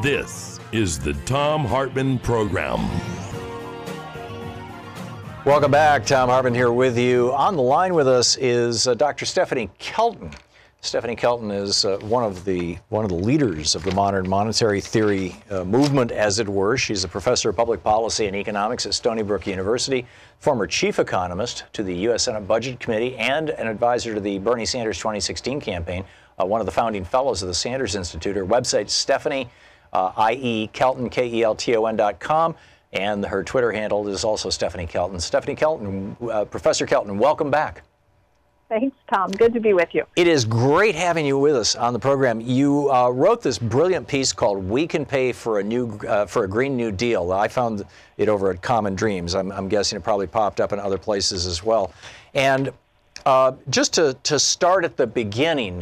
This is the Thom Hartmann Program. Welcome back. Thom Hartmann here with you. On the line with us is Dr. Stephanie Kelton. Stephanie Kelton is one of the leaders of the modern monetary theory movement, as it were. She's a professor of public policy and economics at Stony Brook University, former chief economist to the U.S. Senate Budget Committee, and an advisor to the Bernie Sanders 2016 campaign. One of the founding fellows of the Sanders Institute. Her website, Stephanie, i.e. Kelton, Kelton.com, and her Twitter handle is also Stephanie Kelton. Stephanie Kelton, Professor Kelton, welcome back. Thanks, Tom. Good to be with you. It is great having you with us on the program. You wrote this brilliant piece called "We Can Pay for a Green New Deal." I found it over at Common Dreams. I'm guessing it probably popped up in other places as well. And just to start at the beginning,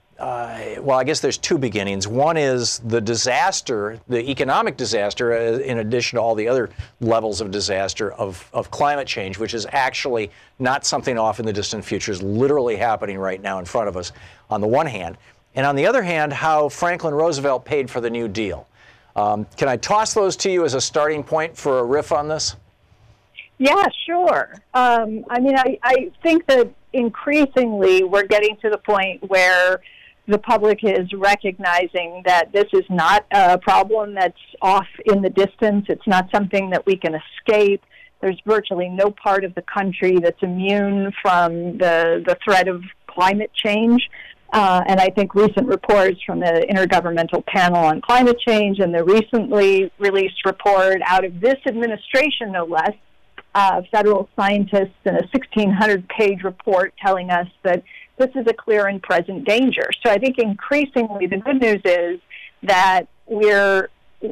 well, I guess there's two beginnings. One is the disaster, the economic disaster, in addition to all the other levels of disaster of climate change, which is actually not something off in the distant future, is literally happening right now in front of us, on the one hand. And on the other hand, how Franklin Roosevelt paid for the New Deal. Can I toss those to you as a starting point for a riff on this? Yeah, sure. I mean, I think that increasingly we're getting to the point where the public is recognizing that this is not a problem that's off in the distance. It's not something that we can escape. There's virtually no part of the country that's immune from the threat of climate change. And I think recent reports from the Intergovernmental Panel on Climate Change and the recently released report out of this administration, no less, federal scientists in a 1,600-page report telling us that this is a clear and present danger. So I think increasingly the good news is that we're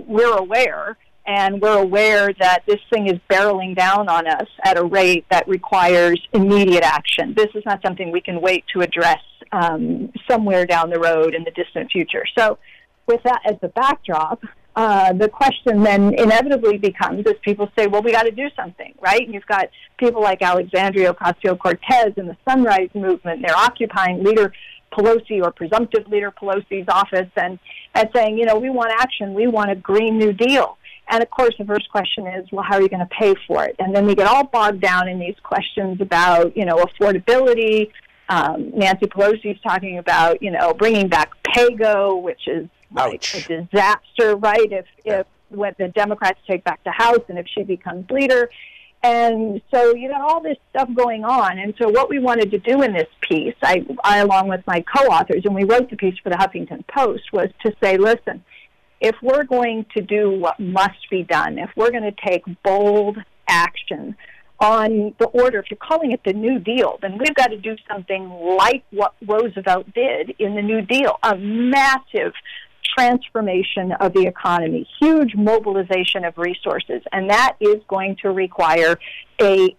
aware, and we're aware that this thing is barreling down on us at a rate that requires immediate action. This is not something we can wait to address somewhere down the road in the distant future. So with that as the backdrop, the question then inevitably becomes, as people say, well, we got to do something, right? And you've got people like Alexandria Ocasio-Cortez and the Sunrise Movement. They're occupying Leader Pelosi or presumptive Leader Pelosi's office and saying, you know, we want action. We want a Green New Deal. And, of course, the first question is, well, how are you going to pay for it? And then we get all bogged down in these questions about, you know, affordability. Nancy Pelosi's talking about, you know, bringing back PAYGO, which is like a disaster, right, if when the Democrats take back the House and if she becomes leader. And so you got all this stuff going on. And so what we wanted to do in this piece, I along with my co-authors, and we wrote the piece for the Huffington Post, was to say, listen, if we're going to do what must be done, if we're going to take bold action on the order, if you're calling it the New Deal, then we've got to do something like what Roosevelt did in the New Deal, a massive transformation of the economy, huge mobilization of resources, and that is going to require a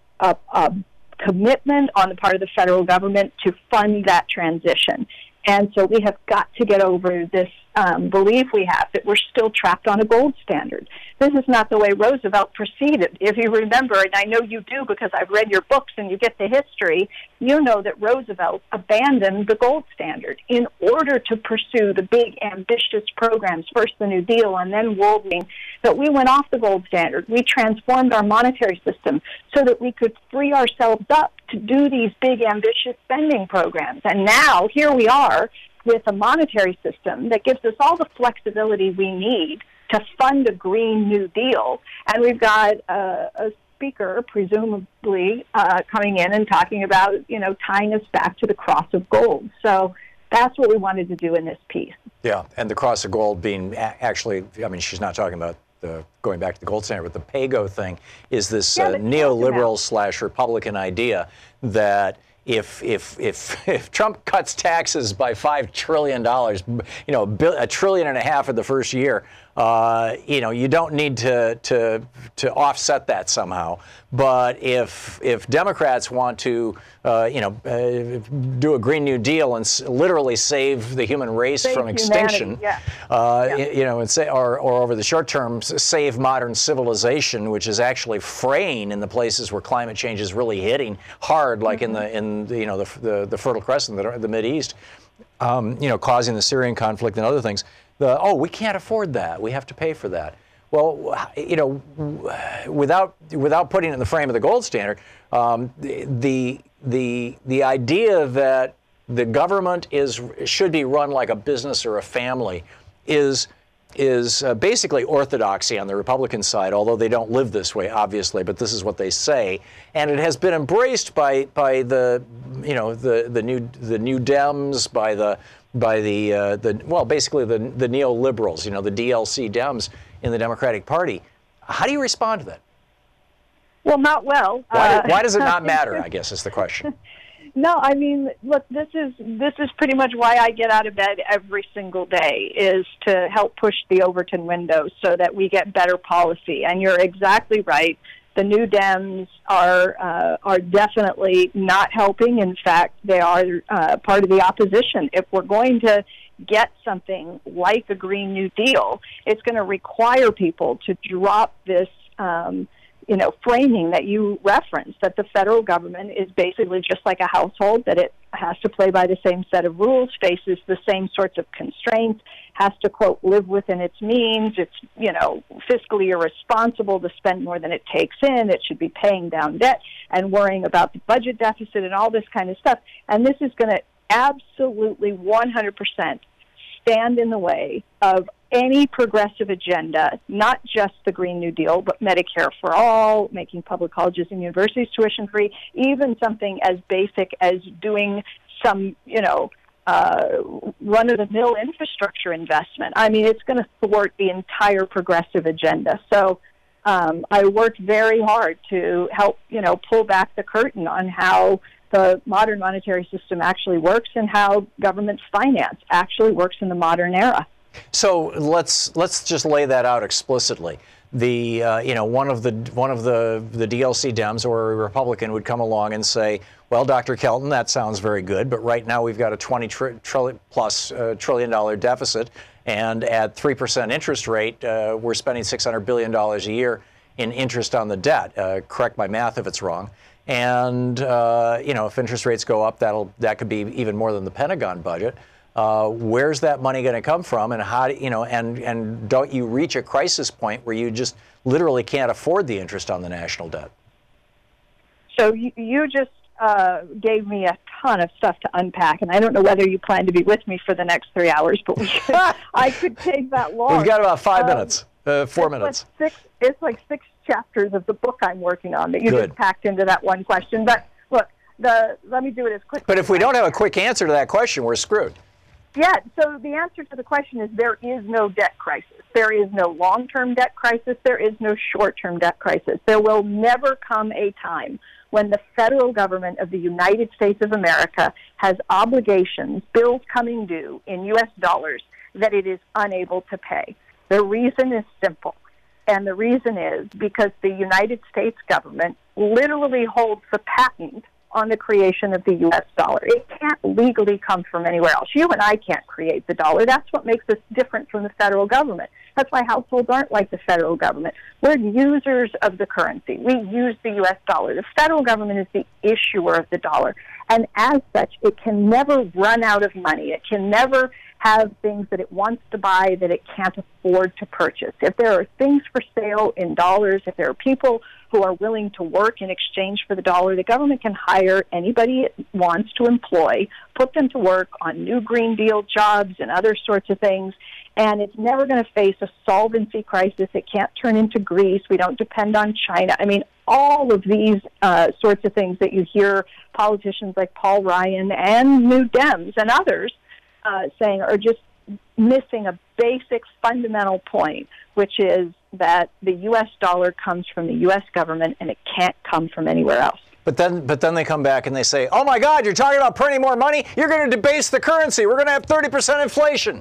commitment on the part of the federal government to fund that transition. And so we have got to get over this belief we have that we're still trapped on a gold standard. This is not the way Roosevelt proceeded. If you remember, and I know you do because I've read your books and you get the history, you know that Roosevelt abandoned the gold standard in order to pursue the big, ambitious programs, first the New Deal and then World Bank, that we went off the gold standard. We transformed our monetary system so that we could free ourselves up to do these big, ambitious spending programs. And now, here we are with a monetary system that gives us all the flexibility we need to fund a Green New Deal. And we've got a speaker, presumably, coming in and talking about, you know, tying us back to the cross of gold. So that's what we wanted to do in this piece. Yeah, and the cross of gold being actually, I mean, she's not talking about going back to the gold standard, but the PAYGO thing is this neoliberal / Republican idea that if Trump cuts taxes by $5 trillion, you know, $1.5 trillion in the first year, you know, you don't need to offset that somehow. But if Democrats want to, you know, do a Green New Deal and literally save the human race from extinction, you know, and say, or over the short term, save modern civilization, which is actually fraying in the places where climate change is really hitting hard, like in you know, the Fertile Crescent, the Mideast, you know, causing the Syrian conflict and other things. we can't afford that. We have to pay for that. Well, you know, without putting it in the frame of the gold standard, the idea that the government should be run like a business or a family is basically orthodoxy on the Republican side, although they don't live this way, obviously, but this is what they say, and it has been embraced by the new Dems, basically the neoliberals, you know, the DLC Dems in the Democratic Party. How do you respond to that? Well, not well. Why does it not matter, I guess, is the question. No, I mean, look, this is pretty much why I get out of bed every single day, is to help push the Overton window so that we get better policy. And you're exactly right. The new Dems are definitely not helping. In fact, they are part of the opposition. If we're going to get something like a Green New Deal, it's going to require people to drop this framing that you referenced, that the federal government is basically just like a household, that it has to play by the same set of rules, faces the same sorts of constraints, has to, quote, live within its means. It's, you know, fiscally irresponsible to spend more than it takes in. It should be paying down debt and worrying about the budget deficit and all this kind of stuff. And this is going to absolutely 100% stand in the way of any progressive agenda, not just the Green New Deal, but Medicare for all, making public colleges and universities tuition free, even something as basic as doing some, run-of-the-mill infrastructure investment. I mean, it's going to thwart the entire progressive agenda. So I worked very hard to help, pull back the curtain on how the modern monetary system actually works and how government finance actually works in the modern era. So let's just lay that out explicitly. One of the DLC Dems or a Republican would come along and say, well, Dr. Kelton, that sounds very good, but right now we've got a $20+ trillion deficit, and at 3% interest rate, we're spending $600 billion a year in interest on the debt. Correct my math if it's wrong. And if interest rates go up, that could be even more than the Pentagon budget. Where's that money going to come from, and how and don't you reach a crisis point where you just literally can't afford the interest on the national debt? So you just gave me a ton of stuff to unpack, and I don't know whether you plan to be with me for the next 3 hours, but I could take that long. We've got about 5 minutes, 4 minutes. It's like 6 chapters of the book I'm working on that you just packed into that one question. But look, let me do it as quickly. But if we don't have a quick answer to that question, we're screwed. Yeah, so the answer to the question is there is no debt crisis. There is no long-term debt crisis. There is no short-term debt crisis. There will never come a time when the federal government of the United States of America has obligations, bills coming due in U.S. dollars, that it is unable to pay. The reason is simple, and the reason is because the United States government literally holds the patent on the creation of the U.S. dollar. It can't legally come from anywhere else. You and I can't create the dollar. That's what makes us different from the federal government. That's why households aren't like the federal government. We're users of the currency. We use the U.S. dollar. The federal government is the issuer of the dollar. And as such, it can never run out of money. It can never have things that it wants to buy that it can't afford to purchase. If there are things for sale in dollars, if there are people who are willing to work in exchange for the dollar, the government can hire anybody it wants to employ, put them to work on new Green Deal jobs and other sorts of things, and it's never going to face a solvency crisis. It can't turn into Greece. We don't depend on China. I mean, all of these sorts of things that you hear politicians like Paul Ryan and New Dems and others saying are just missing a basic fundamental point, which is that the U.S. dollar comes from the U.S. government and it can't come from anywhere else. But then they come back and they say, oh my God, you're talking about printing more money? You're going to debase the currency. We're going to have 30% inflation.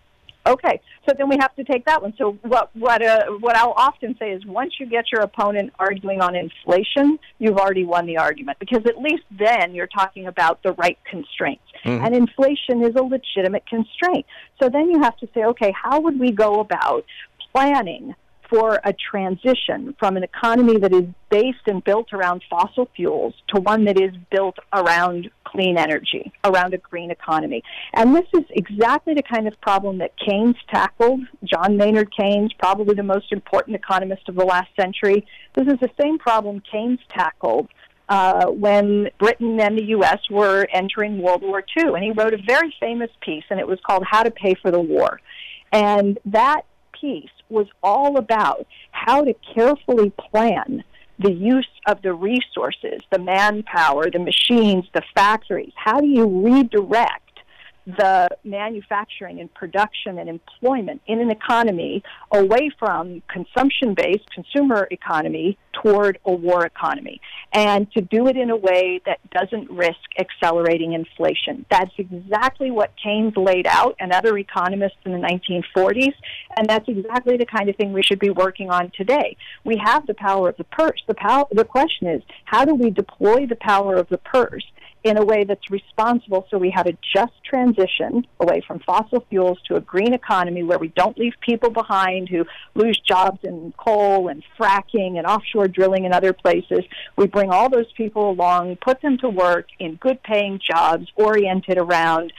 Okay, so then we have to take that one. So what I'll often say is once you get your opponent arguing on inflation, you've already won the argument, because at least then you're talking about the right constraints. Mm-hmm. And inflation is a legitimate constraint. So then you have to say, okay, how would we go about planning for a transition from an economy that is based and built around fossil fuels to one that is built around clean energy, around a green economy. And this is exactly the kind of problem that Keynes tackled. John Maynard Keynes, probably the most important economist of the last century. This is the same problem Keynes tackled when Britain and the U.S. were entering World War II. And he wrote a very famous piece, and it was called How to Pay for the War. And that piece was all about how to carefully plan the use of the resources, the manpower, the machines, the factories. How do you redirect the manufacturing and production and employment in an economy away from consumption-based consumer economy toward a war economy, and to do it in a way that doesn't risk accelerating inflation? That's exactly what Keynes laid out and other economists in the 1940s, and that's exactly the kind of thing we should be working on today. We have the power of the purse. The question is, how do we deploy the power of the purse in a way that's responsible so we have a just transition away from fossil fuels to a green economy where we don't leave people behind who lose jobs in coal and fracking and offshore drilling in other places. We bring all those people along, put them to work in good-paying jobs oriented around,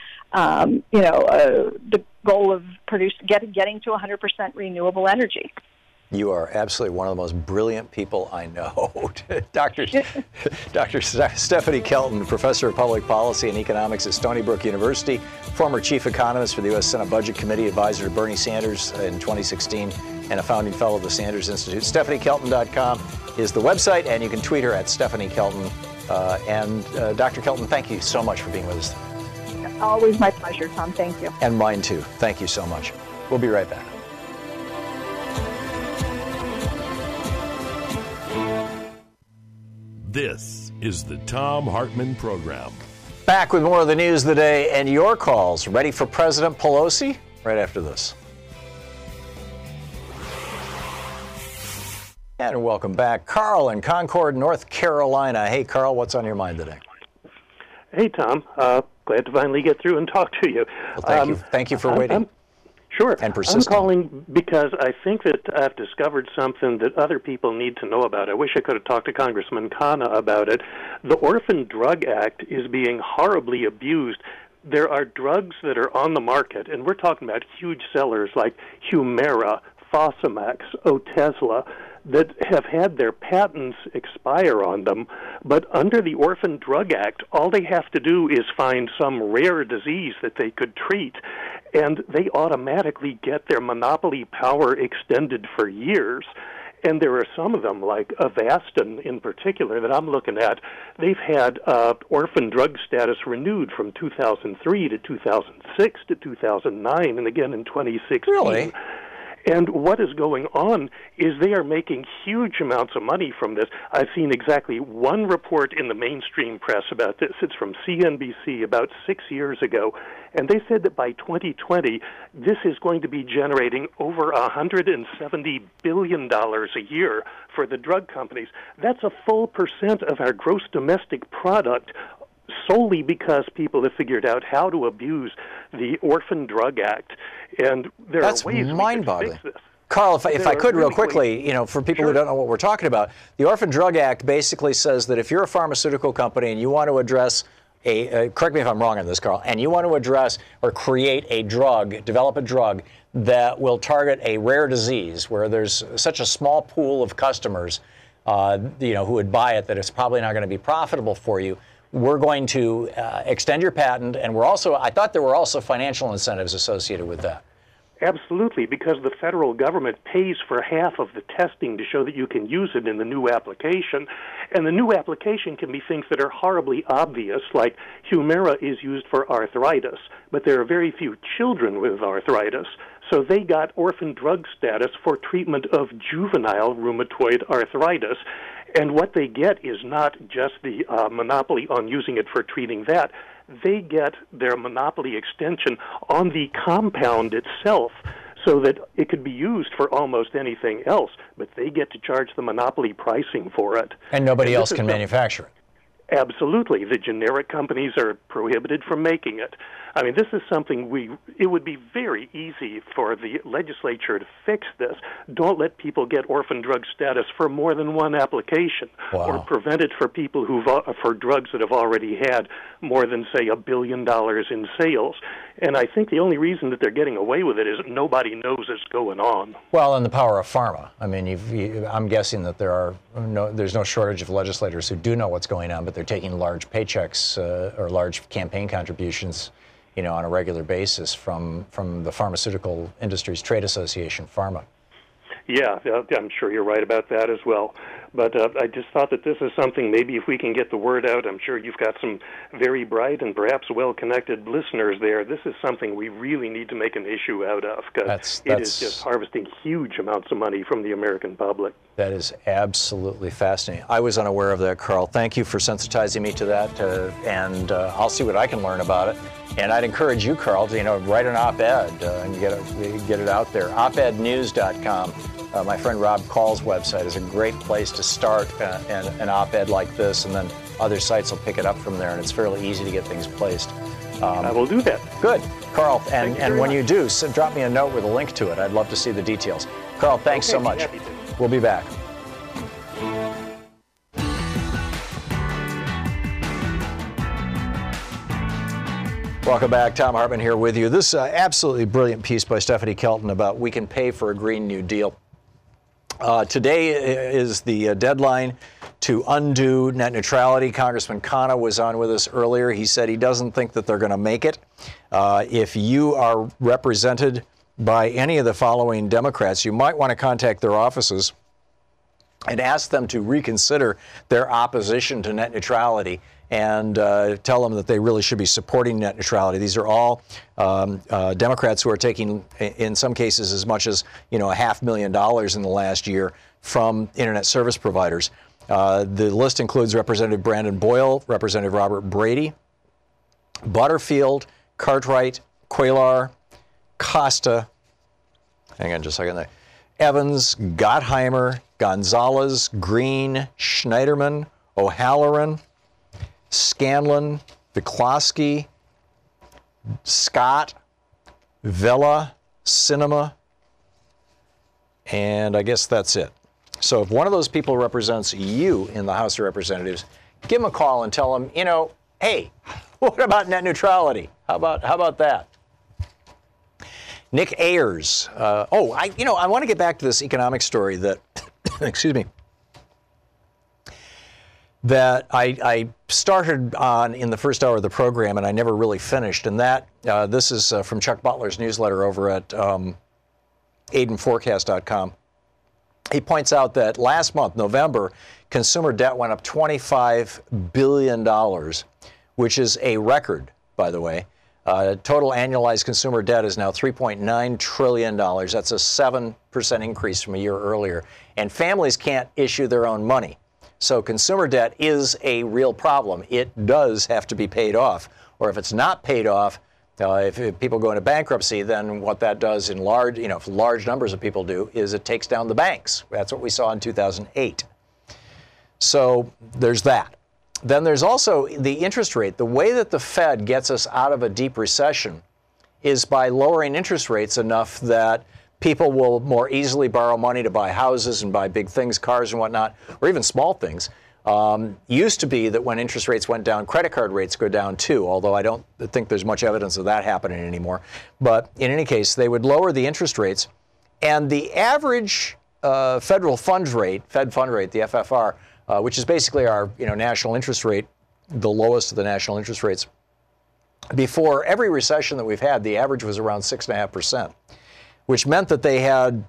the goal of getting to 100% renewable energy. You are absolutely one of the most brilliant people I know. Dr. Stephanie Kelton, professor of public policy and economics at Stony Brook University, former chief economist for the U.S. Senate Budget Committee, advisor to Bernie Sanders in 2016, and a founding fellow of the Sanders Institute. StephanieKelton.com is the website, and you can tweet her at Stephanie Kelton. Dr. Kelton, thank you so much for being with us. Always my pleasure, Tom. Thank you. And mine, too. Thank you so much. We'll be right back. This is the Thom Hartmann Program. Back with more of the news of the day and your calls. Ready for President Pelosi? Right after this. And welcome back. Carl in Concord, North Carolina. Hey, Carl, what's on your mind today? Hey, Tom. Glad to finally get through and talk to you. Well, thank you. Thank you for waiting. Sure. And persistent. I'm calling because I think that I've discovered something that other people need to know about. I wish I could have talked to Congressman Khanna about it. The Orphan Drug Act is being horribly abused. There are drugs that are on the market, and we're talking about huge sellers like Humira, Fosamax, Otezla, that have had their patents expire on them, but under the Orphan Drug Act, all they have to do is find some rare disease that they could treat, and they automatically get their monopoly power extended for years. And there are some of them, like Avastin in particular, that I'm looking at. They've had orphan drug status renewed from 2003 to 2006 to 2009, and again in 2016. Really? And what is going on is they are making huge amounts of money from this. I've seen exactly one report in the mainstream press about this. It's from CNBC about 6 years ago. And they said that by 2020, this is going to be generating over $170 billion a year for the drug companies. That's a full % of our gross domestic product, solely because people have figured out how to abuse the Orphan Drug Act. And there are ways we can fix this. Carl, if I could real quickly, for people who don't know what we're talking about, the Orphan Drug Act basically says that if you're a pharmaceutical company and you want to address correct me if I'm wrong on this, Carl, and you want to address or create a drug, develop a drug that will target a rare disease where there's such a small pool of customers, who would buy it that it's probably not going to be profitable for you, we're going to extend your patent, and I thought there were also financial incentives associated with that. Absolutely, because the federal government pays for half of the testing to show that you can use it in the new application. And the new application can be things that are horribly obvious, like Humira is used for arthritis, but there are very few children with arthritis. So they got orphan drug status for treatment of juvenile rheumatoid arthritis. And what they get is not just the monopoly on using it for treating that. They get their monopoly extension on the compound itself so that it could be used for almost anything else, but they get to charge the monopoly pricing for it. And nobody else can manufacture it. Absolutely. The generic companies are prohibited from making it. I mean, this is something it would be very easy for the legislature to fix this. Don't let people get orphan drug status for more than one application, or prevent it for people for drugs that have already had more than, say, $1 billion in sales. And I think the only reason that they're getting away with it is nobody knows it's going on. Well, and the power of pharma. I mean, I'm guessing that there's no shortage of legislators who do know what's going on, but they're taking large paychecks or large campaign contributions, on a regular basis from the Pharmaceutical Industries Trade Association, PhRMA. Yeah, I'm sure you're right about that as well. But I just thought that this is something, maybe if we can get the word out, I'm sure you've got some very bright and perhaps well-connected listeners there. This is something we really need to make an issue out of, because it is just harvesting huge amounts of money from the American public. That is absolutely fascinating. I was unaware of that, Carl. Thank you for sensitizing me to that, and I'll see what I can learn about it. And I'd encourage you, Carl, to write an op-ed and get it out there. opednews.com. My friend Rob Call's website is a great place to start an op-ed like this, and then other sites will pick it up from there, and it's fairly easy to get things placed. I will do that. Good. Carl, and when you do, drop me a note with a link to it. I'd love to see the details. Carl, thanks so much. We'll be back. Welcome back. Thom Hartmann here with you. This absolutely brilliant piece by Stephanie Kelton about we can pay for a Green New Deal. Today is the deadline to undo net neutrality. Congressman Khanna was on with us earlier. He said he doesn't think that they're going to make it. If you are represented by any of the following Democrats, you might want to contact their offices and ask them to reconsider their opposition to net neutrality and tell them that they really should be supporting net neutrality. These are all Democrats who are taking, in some cases, as much as $500,000 in the last year from internet service providers. The list includes Representative Brandon Boyle, Representative Robert Brady, Butterfield, Cartwright, Cuellar, Costa, hang on just a second there, Evans, Gottheimer, Gonzalez, Green, Schneiderman, O'Halloran, Scanlon, Viklosky, Scott, Vela, Sinema, and I guess that's it. So if one of those people represents you in the House of Representatives, give them a call and tell them, hey, what about net neutrality? How about that? Nick Ayers. I want to get back to this economic story that, excuse me, that I started on in the first hour of the program and I never really finished. And this is from Chuck Butler's newsletter over at aidenforecast.com. He points out that last month, November, consumer debt went up $25 billion, which is a record, by the way. Total annualized consumer debt is now $3.9 trillion. That's a 7% increase from a year earlier. And families can't issue their own money. So consumer debt is a real problem. It does have to be paid off. Or if it's not paid off, if people go into bankruptcy, then what that does in if large numbers of people do, is it takes down the banks. That's what we saw in 2008. So there's that. Then there's also the interest rate. The way that the Fed gets us out of a deep recession is by lowering interest rates enough that people will more easily borrow money to buy houses and buy big things, cars and whatnot, or even small things. Used to be that when interest rates went down, credit card rates go down too, although I don't think there's much evidence of that happening anymore. But in any case, they would lower the interest rates, and the average federal funds rate, Fed fund rate, the FFR, which is basically our national interest rate, the lowest of the national interest rates. Before every recession that we've had, the average was around 6.5%, which meant that they had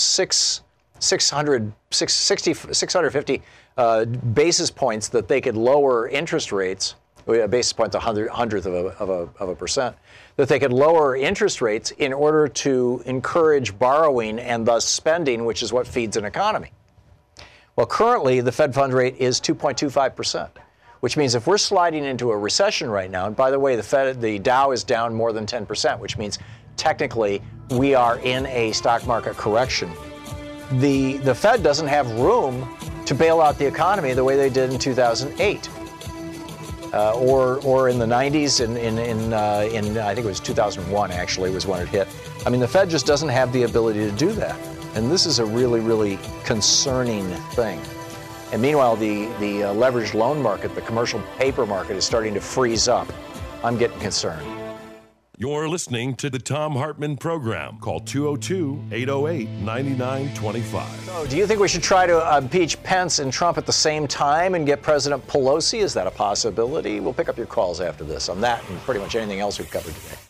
650 basis points that they could lower interest rates. A basis point's a hundredth of a percent. That they could lower interest rates in order to encourage borrowing and thus spending, which is what feeds an economy. Well, currently, the Fed fund rate is 2.25%, which means if we're sliding into a recession right now, and by the way, the Dow is down more than 10%, which means technically we are in a stock market correction. The Fed doesn't have room to bail out the economy the way they did in 2008. or in the 90s, in I think it was 2001 actually was when it hit. I mean, the Fed just doesn't have the ability to do that, and this is a really, really concerning thing. And meanwhile, the leveraged loan market, the commercial paper market, is starting to freeze up. I'm getting concerned. You're listening to the Thom Hartmann Program. Call 202-808-9925. So, do you think we should try to impeach Pence and Trump at the same time and get President Pelosi? Is that a possibility? We'll pick up your calls after this on that and pretty much anything else we've covered today.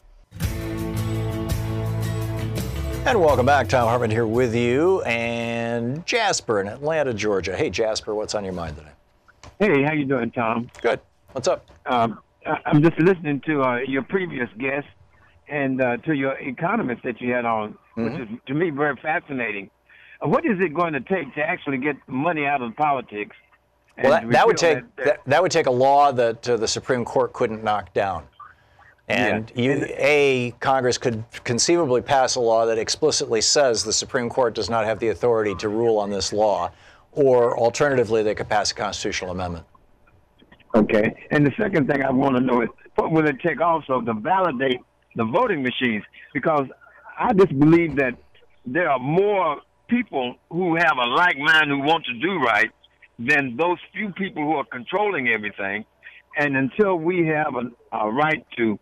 And welcome back. Thom Hartmann here with you, and Jasper in Atlanta, Georgia. Hey, Jasper, what's on your mind today? Hey, how you doing, Tom? Good. What's up? I'm just listening to your previous guest and to your economist that you had on, which is, to me, very fascinating. What is it going to take to actually get money out of politics? Well, that would take a law that the Supreme Court couldn't knock down. And Congress could conceivably pass a law that explicitly says the Supreme Court does not have the authority to rule on this law, or alternatively, they could pass a constitutional amendment. Okay. And the second thing I want to know is, what will it take also to validate the voting machines? Because I just believe that there are more people who have a like mind who want to do right than those few people who are controlling everything. And until we have a right to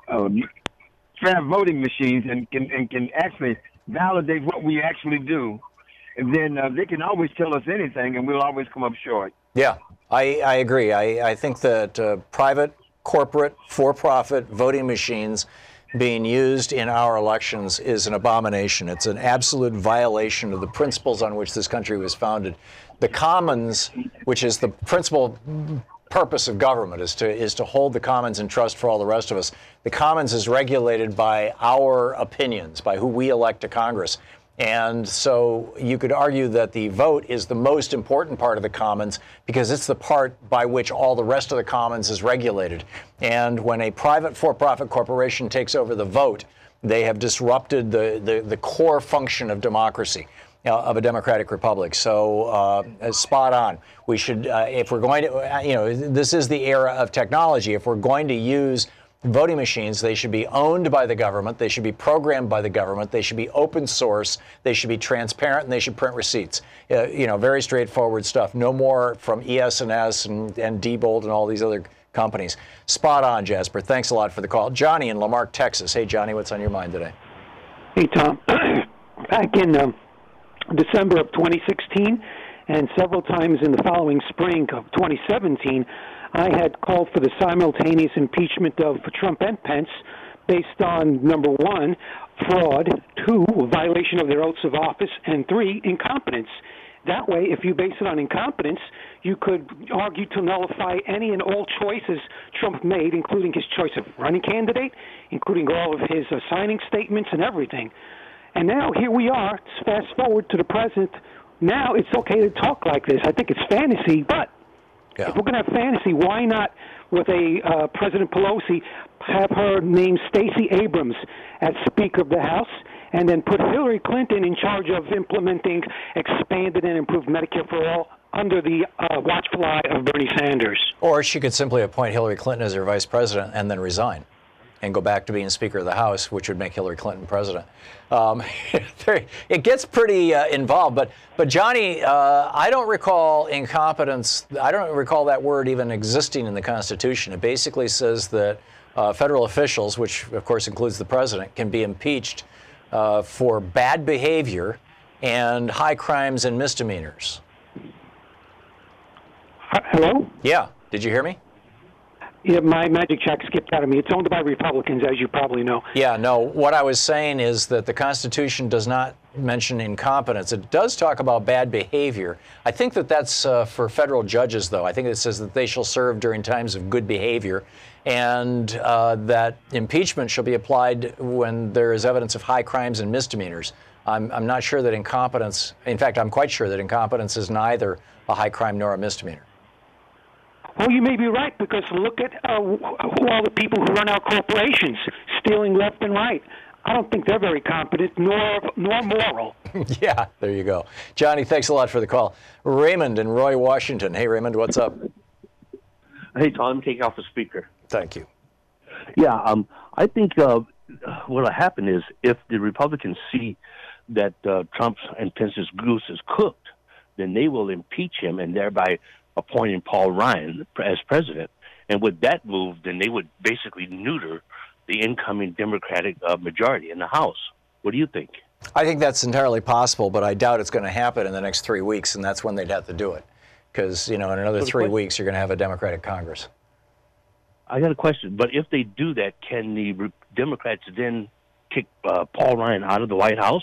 fair voting machines and can actually validate what we actually do, and then they can always tell us anything and we'll always come up short. Yeah, I agree. I think that private, corporate, for-profit voting machines being used in our elections is an abomination. It's an absolute violation of the principles on which this country was founded. The commons, which is the principal purpose of government, is to hold the commons in trust for all the rest of us. The commons is regulated by our opinions, by who we elect to Congress. And so you could argue that the vote is the most important part of the commons because it's the part by which all the rest of the commons is regulated. And when a private for-profit corporation takes over the vote, they have disrupted the core function of democracy, of a democratic republic. So spot on. We should, if we're going to, this is the era of technology. If we're going to use voting machines, they should be owned by the government, they should be programmed by the government, they should be open source, they should be transparent, and they should print receipts. Very straightforward stuff. No more from ES&S and Diebold and all these other companies. Spot on, Jasper. Thanks a lot for the call. Johnny in Lamarck, Texas. Hey, Johnny, what's on your mind today? Hey, Tom. Back in December of 2016 and several times in the following spring of 2017, I had called for the simultaneous impeachment of Trump and Pence based on, number one, fraud, two, violation of their oaths of office, and three, incompetence. That way, if you base it on incompetence, you could argue to nullify any and all choices Trump made, including his choice of running candidate, including all of his signing statements and everything. And now here we are, fast forward to the present. Now it's okay to talk like this. I think it's fantasy, but if we're going to have fantasy, why not, with President Pelosi, have her name Stacey Abrams as Speaker of the House, and then put Hillary Clinton in charge of implementing expanded and improved Medicare for all under the watchful eye of Bernie Sanders? Or she could simply appoint Hillary Clinton as her vice president and then resign and go back to being Speaker of the House, which would make Hillary Clinton president. It gets pretty involved. But Johnny, I don't recall incompetence. I don't recall that word even existing in the Constitution. It basically says that federal officials, which of course includes the president, can be impeached for bad behavior and high crimes and misdemeanors. Hello? Yeah. Did you hear me? Yeah, my magic check skipped out of me. It's owned by Republicans, as you probably know. Yeah, no, what I was saying is that the Constitution does not mention incompetence. It does talk about bad behavior. I think that that's for federal judges, though. I think it says that they shall serve during times of good behavior, and that impeachment shall be applied when there is evidence of high crimes and misdemeanors. I'm not sure that incompetence, in fact, I'm quite sure that incompetence is neither a high crime nor a misdemeanor. Well, you may be right, because look at all the people who run our corporations, stealing left and right. I don't think they're very competent, nor moral. Yeah, there you go. Johnny, thanks a lot for the call. Raymond in Roy, Washington. Hey, Raymond, what's up? Hey, Tom, take off the speaker. Thank you. Yeah, I think what'll happen is if the Republicans see that Trump's and Pence's goose is cooked, then they will impeach him and thereby appointing Paul Ryan as president. And with that move, then they would basically neuter the incoming Democratic majority in the House. What do you think? I think that's entirely possible, but I doubt it's going to happen in the next 3 weeks, and that's when they'd have to do it. Because, in another 3 weeks, you're going to have a Democratic Congress. I got a question. But if they do that, can the Democrats then kick Paul Ryan out of the White House?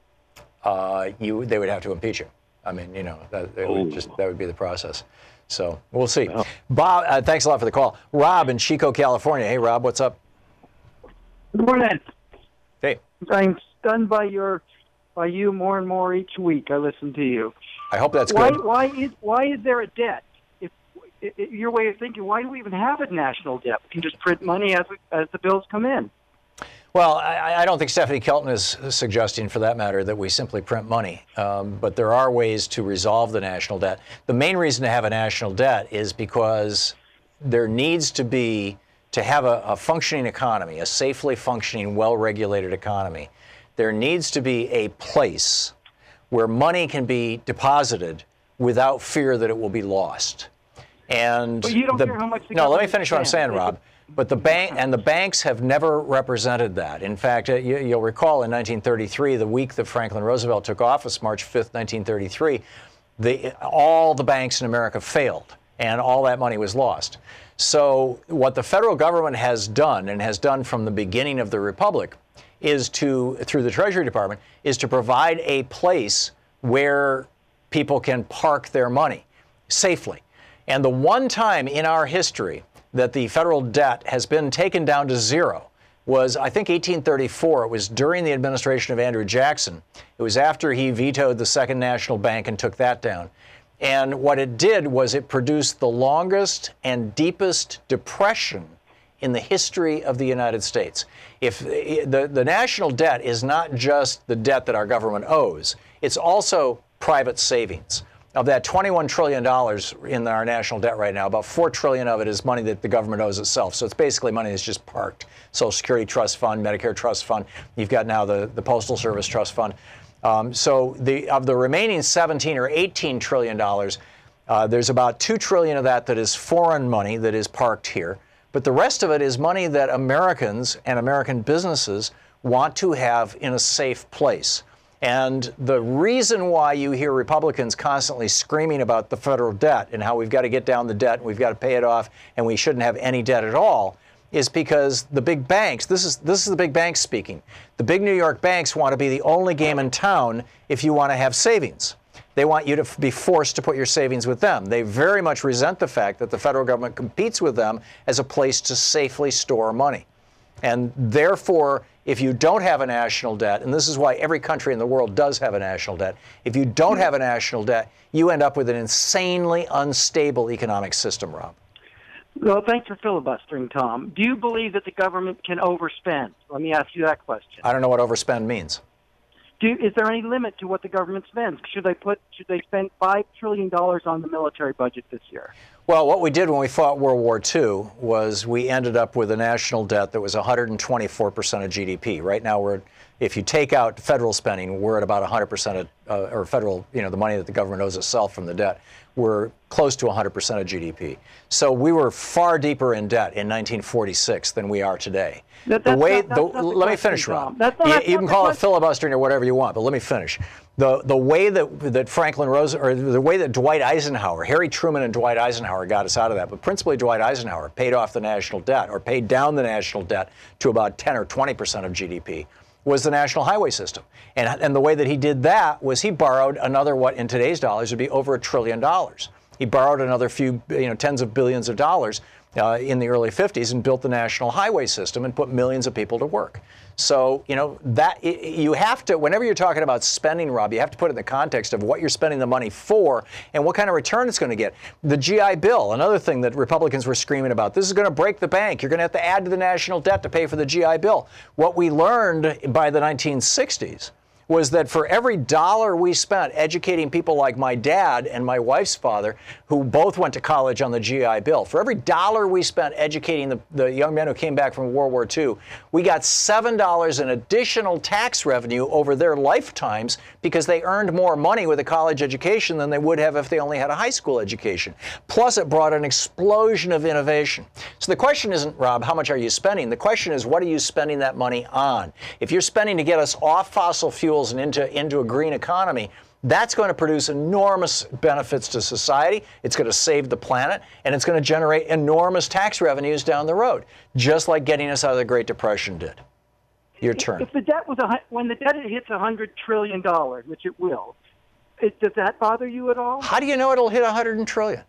They would have to impeach him. I mean, that would be the process. So we'll see. Oh. Bob, thanks a lot for the call. Rob in Chico, California. Hey, Rob, what's up? Good morning. Hey. I'm stunned by you more and more each week. I listen to you. I hope that's good. Why is there a debt? If your way of thinking, why do we even have a national debt? We can just print money as the bills come in. Well, I don't think Stephanie Kelton is suggesting, for that matter, that we simply print money. But there are ways to resolve the national debt. The main reason to have a national debt is because there needs to be, to have a functioning economy, a safely functioning, well-regulated economy, there needs to be a place where money can be deposited without fear that it will be lost. And but you don't care how much no, let me finish what I'm saying, Rob. But the banks have never represented that. In fact, you'll recall in 1933, the week that Franklin Roosevelt took office, March 5th, 1933, all the banks in America failed, and all that money was lost. So what the federal government has done, and has done from the beginning of the Republic, is through the Treasury Department, is to provide a place where people can park their money safely. And the one time in our history that the federal debt has been taken down to zero was, I think, 1834. It was during the administration of Andrew Jackson. It was after he vetoed the Second National Bank and took that down. And what it did was it produced the longest and deepest depression in the history of the United States. If the national debt is not just the debt that our government owes, it's also private savings. Of that $21 trillion in our national debt right now, about $4 trillion of it is money that the government owes itself. So it's basically money that's just parked. Social Security Trust Fund, Medicare Trust Fund. You've got now the Postal Service Trust Fund. So of the remaining 17 or 18 trillion dollars, there's about 2 trillion of that is foreign money that is parked here. But the rest of it is money that Americans and American businesses want to have in a safe place. And the reason why you hear Republicans constantly screaming about the federal debt and how we've got to get down the debt and we've got to pay it off and we shouldn't have any debt at all is because the big banks, this is the big banks speaking, the big New York banks want to be the only game in town if you want to have savings. They want you to be forced to put your savings with them. They very much resent the fact that the federal government competes with them as a place to safely store money. And therefore, if you don't have a national debt, and this is why every country in the world does have a national debt, if you don't have a national debt, you end up with an insanely unstable economic system, Rob. Well, thanks for filibustering, Tom. Do you believe that the government can overspend? Let me ask you that question. I don't know what overspend means. Is there any limit to what the government spends? Should they spend $5 trillion on the military budget this year? Well, what we did when we fought World War II was we ended up with a national debt that was 124% of GDP. Right now, if you take out federal spending, we're at about 100% of, or federal, the money that the government owes itself from the debt. We're close to 100% of GDP. So we were far deeper in debt in 1946 than we are today. Let me finish, Rob. You can call it filibustering or whatever you want, but let me finish. The way that Franklin Roosevelt, or the way that Dwight Eisenhower, Harry Truman and Dwight Eisenhower got us out of that, but principally Dwight Eisenhower paid off the national debt, or paid down the national debt to about 10 or 20% of GDP, was the national highway system. And the way that he did that was he borrowed another, what in today's dollars would be over $1 trillion. He borrowed another few, tens of billions of dollars in the early 50s and built the national highway system and put millions of people to work. So, you have to, whenever you're talking about spending, Rob, you have to put it in the context of what you're spending the money for and what kind of return it's going to get. The GI Bill, another thing that Republicans were screaming about, this is going to break the bank. You're going to have to add to the national debt to pay for the GI Bill. What we learned by the 1960s was that for every dollar we spent educating people like my dad and my wife's father, who both went to college on the GI Bill, for every dollar we spent educating the young men who came back from World War II, we got $7 in additional tax revenue over their lifetimes because they earned more money with a college education than they would have if they only had a high school education. Plus, it brought an explosion of innovation. So the question isn't, Rob, how much are you spending? The question is, what are you spending that money on? If you're spending to get us off fossil fuels and into a green economy, that's going to produce enormous benefits to society. It's going to save the planet, and it's going to generate enormous tax revenues down the road, just like getting us out of the Great Depression did. Your turn. If the debt was when the debt hits $100 trillion, which it will, does that bother you at all? How do you know it'll hit $100 trillion?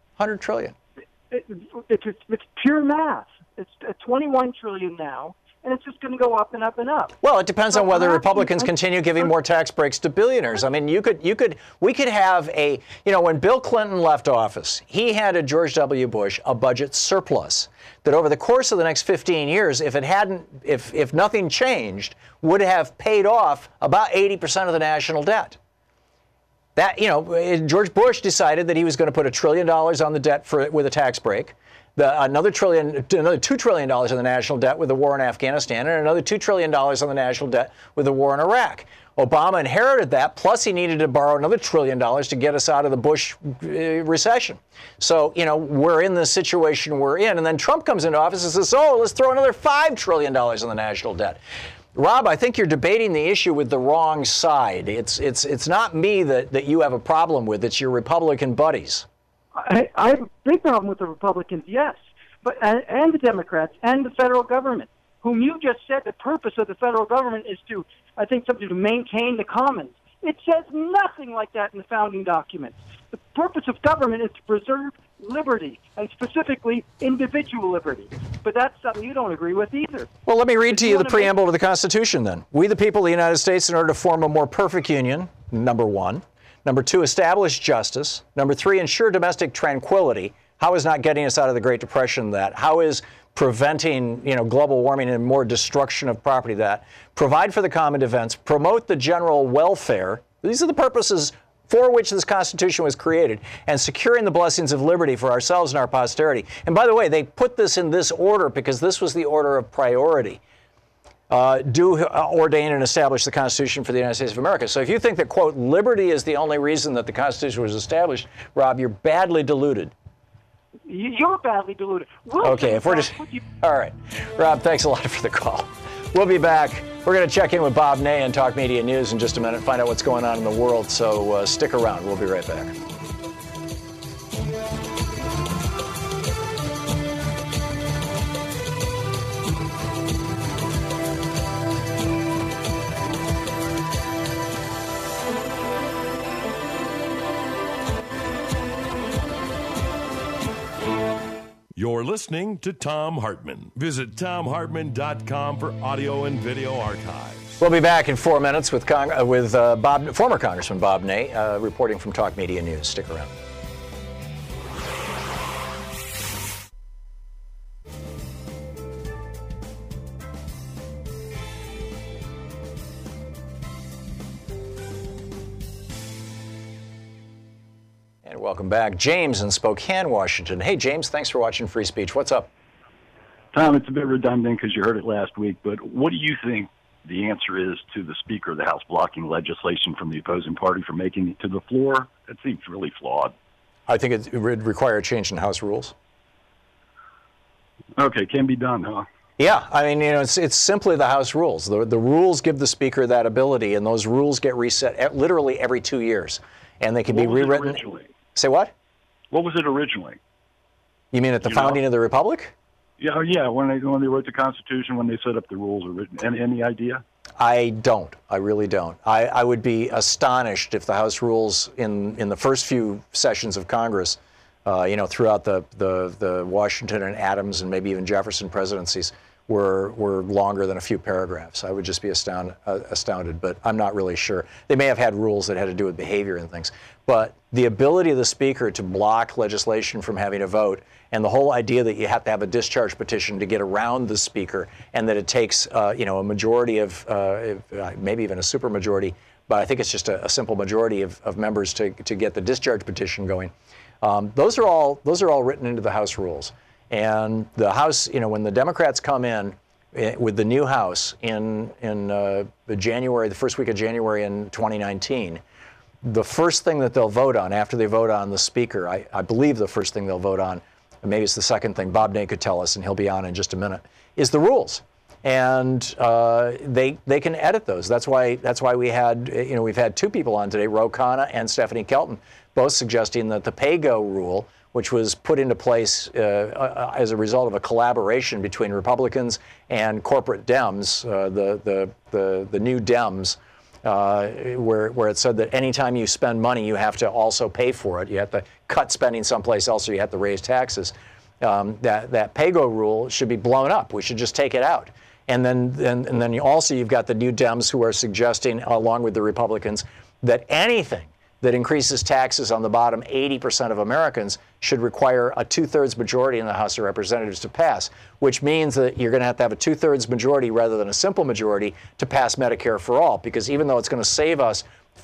It's pure math. It's $21 trillion now. And it's just going to go up and up and up. Well, it depends on whether Republicans continue giving more tax breaks to billionaires. I mean, we could have when Bill Clinton left office, he handed George W. Bush a budget surplus that over the course of the next 15 years, if nothing changed, would have paid off about 80% of the national debt. That, George Bush decided that he was going to put $1 trillion on the debt with a tax break. Another $2 trillion in the national debt with the war in Afghanistan, and another $2 trillion on the national debt with the war in Iraq. Obama inherited that, plus he needed to borrow another $1 trillion to get us out of the Bush recession. So, we're in the situation we're in. And then Trump comes into office and says, let's throw another $5 trillion in the national debt. Rob, I think you're debating the issue with the wrong side. It's not me that you have a problem with. It's your Republican buddies. I have a big problem with the Republicans, yes, but and the Democrats and the federal government, whom you just said the purpose of the federal government is to maintain the commons. It says nothing like that in the founding documents. The purpose of government is to preserve liberty, and specifically individual liberty. But that's something you don't agree with either. Well, let me read to you the preamble to the Constitution then. We, the people of the United States, in order to form a more perfect union, number one. Number two, establish justice. Number three, ensure domestic tranquility. How is not getting us out of the Great Depression that? How is preventing, global warming and more destruction of property that? Provide for the common defense. Promote the general welfare. These are the purposes for which this Constitution was created, and securing the blessings of liberty for ourselves and our posterity. And by the way, they put this in this order because this was the order of priority. Do ordain and establish the Constitution for the United States of America. So if you think that, quote, liberty is the only reason that the Constitution was established, Rob, you're badly deluded. You're badly deluded. Okay, if we're just... All right. Rob, thanks a lot for the call. We'll be back. We're going to check in with Bob Ney and Talk Media News in just a minute, find out what's going on in the world. So stick around. We'll be right back. You're listening to Thom Hartmann. Visit ThomHartmann.com for audio and video archives. We'll be back in 4 minutes with former Congressman Bob Ney, reporting from Talk Media News. Stick around. Welcome back. James in Spokane, Washington. Hey, James, thanks for watching Free Speech. What's up? Tom, it's a bit redundant because you heard it last week, but what do you think the answer is to the Speaker of the House blocking legislation from the opposing party from making it to the floor? It seems really flawed. I think it would require a change in House rules. Okay, can be done, huh? Yeah, I mean, it's simply the House rules. The rules give the Speaker that ability, and those rules get reset literally every 2 years, and they can be rewritten. Say what? What was it originally? You mean at the founding of the Republic? Yeah. When they wrote the Constitution, when they set up the rules, any idea? I don't. I really don't. I would be astonished if the House rules in the first few sessions of Congress, throughout the Washington and Adams and maybe even Jefferson presidencies, were longer than a few paragraphs. I would just be astounded, but I'm not really sure. They may have had rules that had to do with behavior and things. But the ability of the Speaker to block legislation from having a vote, and the whole idea that you have to have a discharge petition to get around the Speaker, and that it takes a majority of maybe even a supermajority but I think it's just a simple majority of members to get the discharge petition going. Those are all written into the House rules. And the House, when the Democrats come in with the new House in January, the first week of January in 2019, the first thing that they'll vote on after they vote on the Speaker, I believe the first thing they'll vote on, maybe it's the second thing, Bob Ney could tell us, and he'll be on in just a minute, is the rules. And they can edit those. That's why we had, we've had two people on today, Ro Khanna and Stephanie Kelton, both suggesting that the pay-go rule, which was put into place as a result of a collaboration between Republicans and corporate Dems, the new Dems, where it said that anytime you spend money, you have to also pay for it. You have to cut spending someplace else, or you have to raise taxes. That pay-go rule should be blown up. We should just take it out. And then you've got the new Dems who are suggesting, along with the Republicans, that anything that increases taxes on the bottom 80% of Americans should require a 2/3 majority in the House of Representatives to pass, which means that you're going to have a 2/3 majority rather than a simple majority to pass Medicare for all. Because even though it's going to save us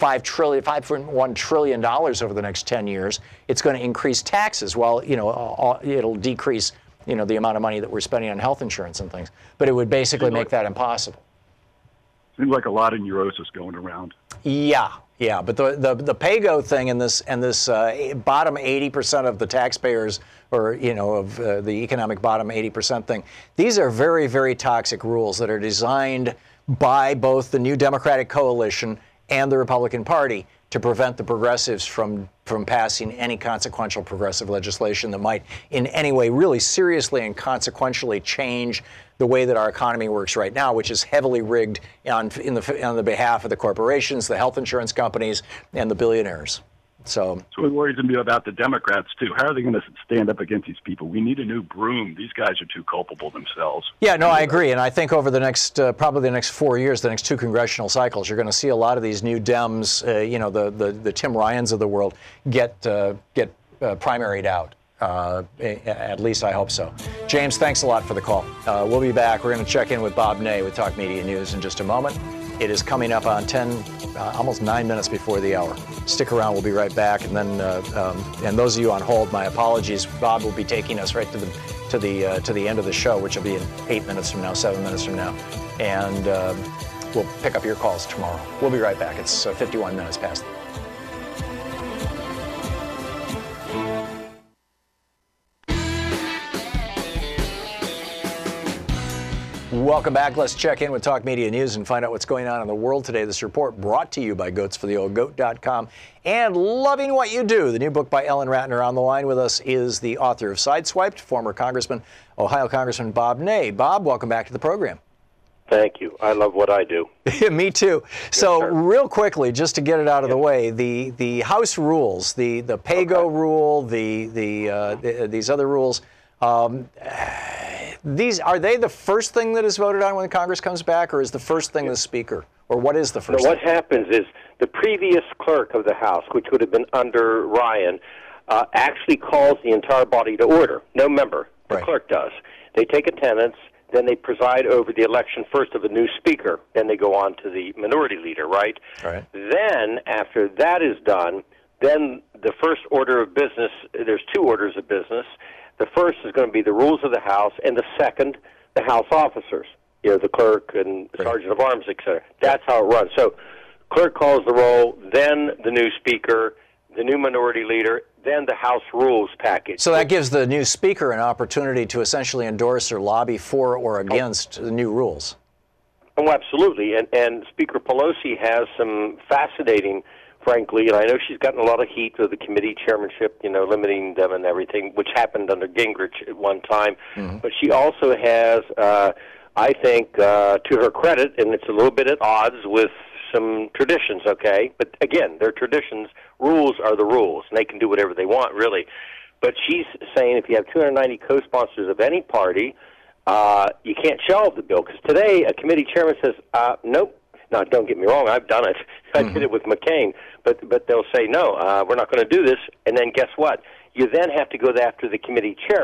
$5.1 trillion over the next 10 years, it's going to increase taxes while, it'll decrease, the amount of money that we're spending on health insurance and things. But it would basically make that impossible. Seems like a lot of neurosis going around. Yeah, but the pay-go thing and this bottom 80% of the taxpayers, or of the economic bottom 80% thing, these are very, very toxic rules that are designed by both the new Democratic coalition and the Republican Party to prevent the progressives from passing any consequential progressive legislation that might in any way really seriously and consequentially change the way that our economy works right now, which is heavily rigged on the behalf of the corporations, the health insurance companies, and the billionaires. So it worries me about the Democrats, too. How are they going to stand up against these people? We need a new broom. These guys are too culpable themselves. Yeah, no, I agree. And I think over the next, probably the next 4 years, the next two congressional cycles, you're going to see a lot of these new Dems, the Tim Ryans of the world, get primaried out. At least I hope so. James, thanks a lot for the call. We'll be back. We're going to check in with Bob Ney with Talk Media News in just a moment. It is coming up on almost 9 minutes before the hour. Stick around. We'll be right back. And then, and those of you on hold, my apologies. Bob will be taking us right to the end of the show, which will be in 8 minutes from now, 7 minutes from now, and we'll pick up your calls tomorrow. We'll be right back. It's 51 minutes past. Welcome back. Let's check in with Talk Media News and find out what's going on in the world today. This report brought to you by goatsfortheoldgoat.com and Loving What You Do. The new book by Ellen Ratner. On the line with us is the author of Sideswiped, former Ohio Congressman Bob Ney. Bob, welcome back to the program. Thank you. I love what I do. Me too. So real quickly, just to get it out of the way, the House rules, the pay-go rule, these other rules, are they the first thing that is voted on when Congress comes back, or is the first thing the Speaker? Or what is the first thing? What happens is the previous clerk of the House, which would have been under Ryan, actually calls the entire body to order. No member. The clerk does. They take attendance, then they preside over the election first of a new Speaker. Then they go on to the minority leader, right? Right. Then, after that is done, then the first order of business, there's two orders of business. The first is going to be the rules of the House, and the second, the House officers, the clerk and sergeant of arms, et cetera. That's how it runs. So clerk calls the roll, then the new Speaker, the new minority leader, then the House rules package. So that gives the new Speaker an opportunity to essentially endorse or lobby for or against the new rules. Oh, absolutely. And Speaker Pelosi has some fascinating, frankly, and I know she's gotten a lot of heat with the committee chairmanship, limiting them and everything, which happened under Gingrich at one time. Mm-hmm. But she also has, I think, to her credit, and it's a little bit at odds with some traditions, okay? But again, they're traditions. Rules are the rules, and they can do whatever they want, really. But she's saying if you have 290 co-sponsors of any party, you can't shelve the bill. Because today, a committee chairman says, nope. Now, don't get me wrong, I've done it. I did it with McCain. But they'll say, no, we're not going to do this. And then guess what? You then have to go after the committee chairman.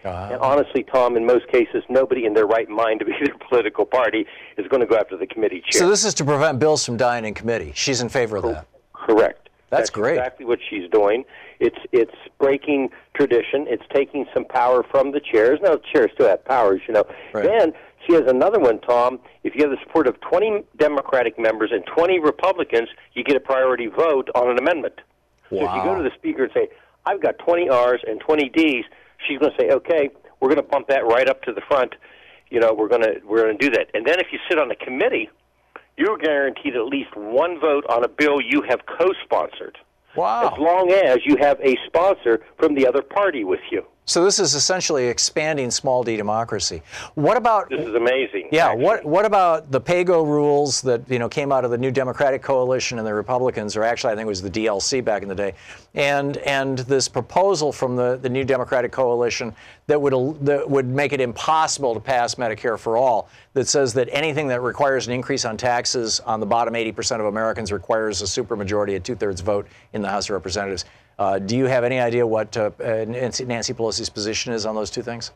And honestly, Tom, in most cases, nobody in their right mind of either political party is going to go after the committee chair. So this is to prevent bills from dying in committee. She's in favor of that. Correct. That's great. Exactly what she's doing. It's breaking tradition. It's taking some power from the chairs. Now, the chairs still have powers, you know. Right. Then she has another one, Tom. If you have the support of 20 Democratic members and 20 Republicans, you get a priority vote on an amendment. Wow. So if you go to the speaker and say, I've got 20 R's and 20 D's, she's going to say, okay, we're going to bump that right up to the front. You know, we're going to do that. And then if you sit on the committee, you're guaranteed at least one vote on a bill you have co-sponsored. Wow. As long as you have a sponsor from the other party with you. So this is essentially expanding small d democracy. What about This is amazing. Yeah, actually. what about the PAYGO rules that came out of the New Democratic Coalition and the Republicans, or actually I think it was the DLC back in the day, and this proposal from the New Democratic Coalition that would make it impossible to pass Medicare for all, that says that anything that requires an increase on taxes on the bottom 80% of Americans requires a supermajority, a 2/3 vote in the House of Representatives. Do you have any idea what Nancy Pelosi's position is on those two things?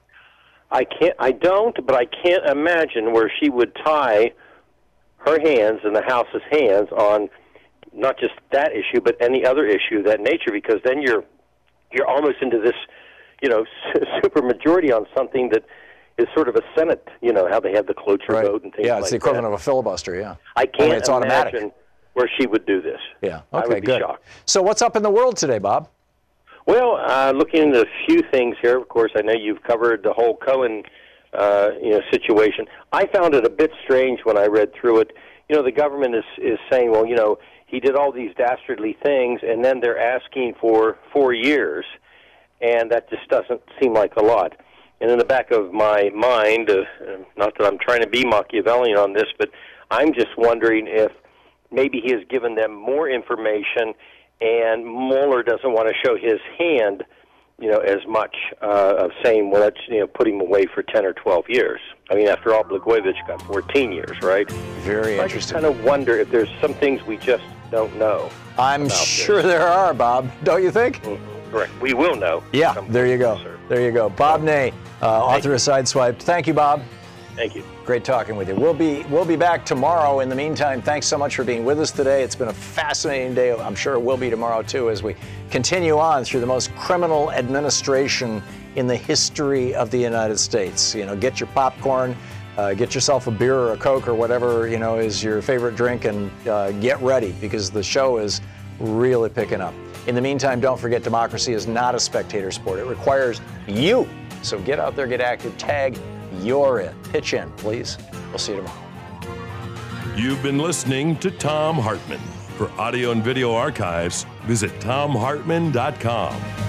I don't, but I can't imagine where she would tie her hands and the House's hands on not just that issue, but any other issue of that nature, because then you're almost into this, super majority on something that is sort of a Senate, how they have the cloture vote and things like that. Yeah, it's the equivalent of a filibuster, yeah. I can't it's imagine automatic. Where she would do this. Yeah, I okay, would be good. shocked. So what's up in the world today, Bob? Well, looking into a few things here, of course, I know you've covered the whole Cohen, situation. I found it a bit strange when I read through it. The government is saying, well, he did all these dastardly things, and then they're asking for 4 years, and that just doesn't seem like a lot. And in the back of my mind, not that I'm trying to be Machiavellian on this, but I'm just wondering if maybe he has given them more information, and Mueller doesn't want to show his hand, as much of saying, well, let's put him away for 10 or 12 years. I mean, after all, Blagojevich got 14 years, right? Very so interesting. I just kind of wonder if there's some things we just don't know. I'm sure there are, Bob. Don't you think? Mm-hmm. Correct. We will know. Yeah, there you go. There you go. Bob Ney, author of Sideswiped. Thank you, Bob. Thank you. Great talking with you. We'll be back tomorrow. In the meantime, thanks so much for being with us today. It's been a fascinating day. I'm sure it will be tomorrow, too, as we continue on through the most criminal administration in the history of the United States. Get your popcorn, get yourself a beer or a Coke or whatever, is your favorite drink, and get ready, because the show is really picking up. In the meantime, don't forget, democracy is not a spectator sport. It requires you. So get out there, get active, tag you're it. Pitch in, please. We'll see you tomorrow. You've been listening to Thom Hartmann. For audio and video archives, visit thomhartmann.com.